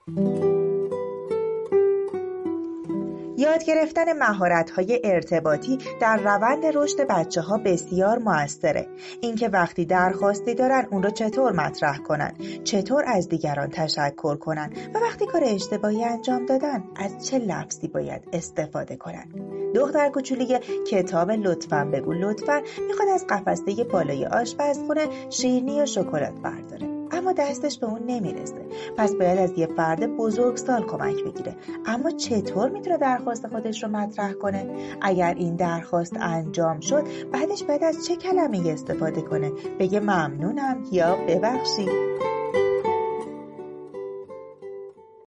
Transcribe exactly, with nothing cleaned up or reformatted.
یاد گرفتن مهارت‌های ارتباطی در روند رشد بچه‌ها بسیار موثره. اینکه وقتی درخواستی دارن اون رو چطور مطرح کنن، چطور از دیگران تشکر کنن و وقتی کار اشتباهی انجام دادن از چه لفظی باید استفاده کنن. دختر کوچولی کتاب لطفاً بگو لطفاً میخواد از قفسه بالای آشپزخونه شیرینی یا شکلات برداره، اما دستش به اون نمیرسه. پس باید از یه فرد بزرگسال کمک بگیره. اما چطور میتونه درخواست خودش رو مطرح کنه؟ اگر این درخواست انجام شد، بعدش باید از چه کلمه‌ای استفاده کنه؟ بگه ممنونم یا ببخشید؟